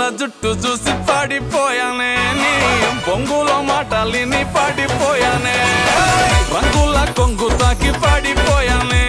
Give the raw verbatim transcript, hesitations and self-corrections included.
జుట్టు చూసి పాడిపోయానే నీ బొంగులో మాటలిని పాడిపోయానే రంగుల కొంగు తాకి పాడిపోయానే